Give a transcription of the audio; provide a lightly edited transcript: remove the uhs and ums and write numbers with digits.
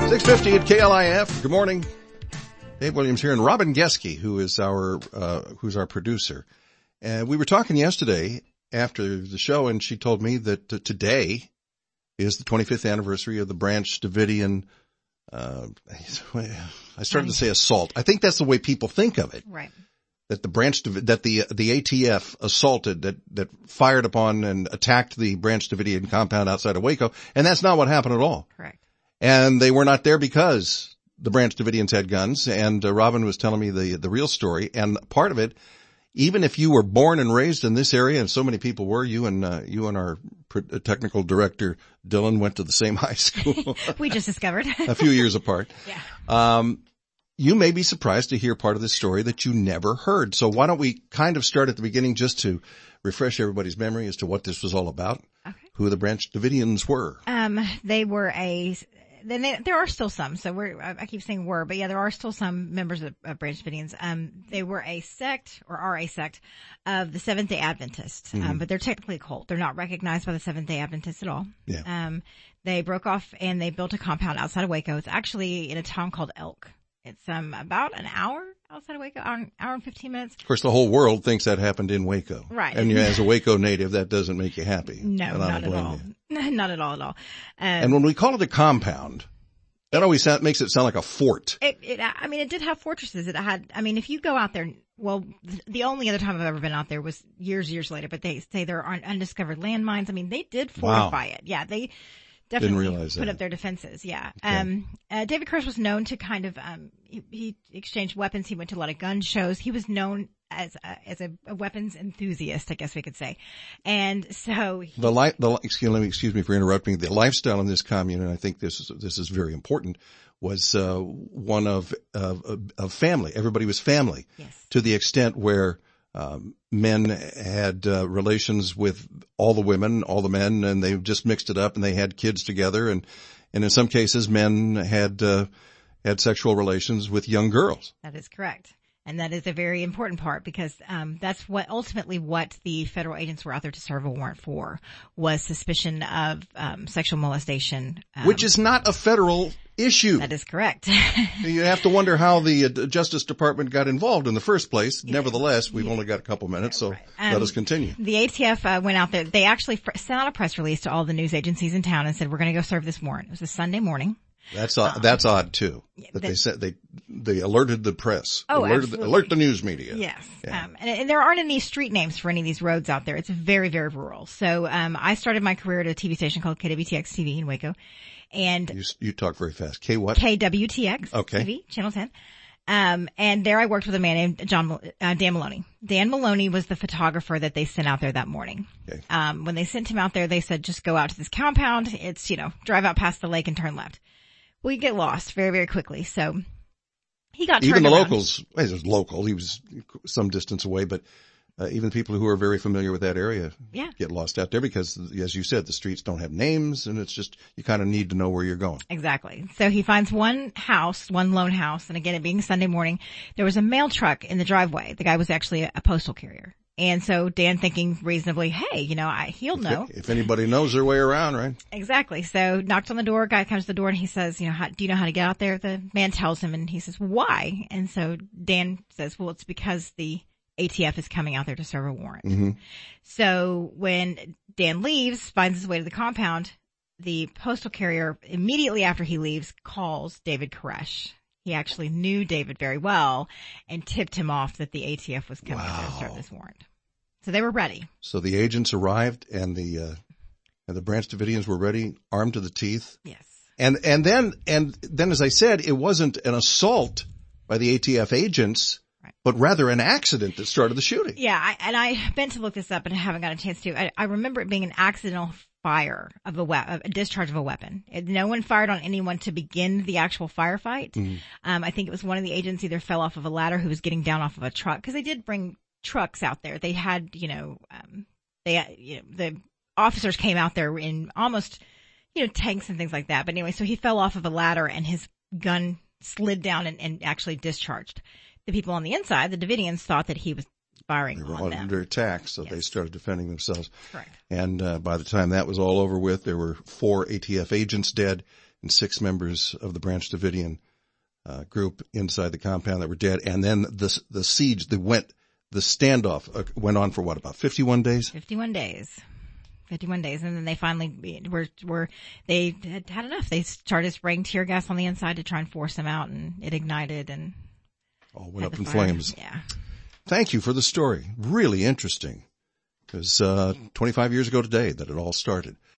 6:50 at KLIF. Good morning. Dave Williams here, and Robin Geske, who's our producer. And we were talking yesterday after the show, and she told me that today is the 25th anniversary of the Branch Davidian, I started to say assault. I think that's the way people think of it. Right. That the ATF assaulted, that fired upon and attacked the Branch Davidian compound outside of Waco. And that's not what happened at all. Correct. And they were not there because the Branch Davidians had guns. And Robin was telling me the real story. And part of it, even if you were born and raised in this area, and so many people were, you and our technical director, Dylan, went to the same high school. We just discovered. A few years apart. Yeah. You may be surprised to hear part of this story that you never heard. So why don't we kind of start at the beginning just to refresh everybody's memory as to what this was all about, Okay. Who the Branch Davidians were. They were there are still some, so I keep saying were, but yeah, there are still some members of Branch Davidians. They were a sect, or are a sect, of the Seventh-day Adventists, but they're technically a cult. They're not recognized by the Seventh-day Adventists at all. Yeah. They broke off and they built a compound outside of Waco. It's actually in a town called Elk. It's about an hour outside of Waco, hour and 15 minutes. Of course, the whole world thinks that happened in Waco. Right. And as a Waco native, that doesn't make you happy. No, not at all. Not at all. And when we call it a compound, that always makes it sound like a fort. It did have fortresses. If you go out there, well, the only other time I've ever been out there was years later, but they say there aren't undiscovered landmines. I mean, they did fortify it. Yeah, they definitely put up their defenses. Yeah. Okay. David Koresh was known to kind of, he exchanged weapons. He went to a lot of gun shows. He was known as a weapons enthusiast, I guess we could say. And so excuse me for interrupting. The lifestyle in this commune, and I think this is very important, was one of family. Everybody was family. Yes. To the extent where men had relations with all the women, all the men, and they just mixed it up, and they had kids together, and in some cases men had sexual relations with young girls. That is correct. And that is a very important part because that's ultimately what the federal agents were out there to serve a warrant for, was suspicion of sexual molestation. Which is not a federal issue. That is correct. You have to wonder how the Justice Department got involved in the first place. Yeah. Nevertheless, we've only got a couple minutes, so let us continue. The ATF went out there. They actually sent out a press release to all the news agencies in town and said, we're going to go serve this warrant. It was a Sunday morning. That's odd too. That they said they alerted the press. Alert the news media. Yes. Yeah. And there aren't any street names for any of these roads out there. It's very, very rural. So, I started my career at a TV station called KWTX TV in Waco. And you talk very fast. K what? KWTX okay. TV, Channel 10. And there I worked with a man named Dan Maloney. Dan Maloney was the photographer that they sent out there that morning. Okay. When they sent him out there, they said, just go out to this compound. It's, drive out past the lake and turn left. Well, you get lost very, very quickly. So he got turned even the around. locals. Well, he was local. He was some distance away, but even people who are very familiar with that area get lost out there because, as you said, the streets don't have names, and it's just you kind of need to know where you're going. Exactly. So he finds one lone house, and again, it being Sunday morning, there was a mail truck in the driveway. The guy was actually a postal carrier. And so Dan, thinking reasonably, hey, he'll know. If anybody knows their way around, right? Exactly. So knocked on the door, guy comes to the door and he says, do you know how to get out there? The man tells him and he says, why? And so Dan says, well, it's because the ATF is coming out there to serve a warrant. Mm-hmm. So when Dan leaves, finds his way to the compound, the postal carrier immediately after he leaves calls David Koresh. He actually knew David very well and tipped him off that the ATF was coming out there to serve this warrant. So they were ready. So the agents arrived and the Branch Davidians were ready, armed to the teeth. Yes. And then, as I said, it wasn't an assault by the ATF agents, right, but rather an accident that started the shooting. Yeah. I meant to look this up and I haven't got a chance to. I remember it being an accidental fire of a discharge of a weapon. No one fired on anyone to begin the actual firefight. Mm-hmm. I think it was one of the agents either fell off of a ladder who was getting down off of a truck, because they did bring trucks out there. They had, the officers came out there in almost, tanks and things like that. But anyway, so he fell off of a ladder and his gun slid down and actually discharged. The people on the inside, the Davidians, thought that he was firing on them. They were under attack, so they started defending themselves. Correct. And by the time that was all over with, there were 4 ATF agents dead and 6 members of the Branch Davidian group inside the compound that were dead. And then the siege, the standoff went on for what, about 51 days? 51 days. 51 days. And then they finally they had enough. They started spraying tear gas on the inside to try and force them out, and it ignited and all went up in flames. Yeah. Thank you for the story. Really interesting. Because 25 years ago today that it all started.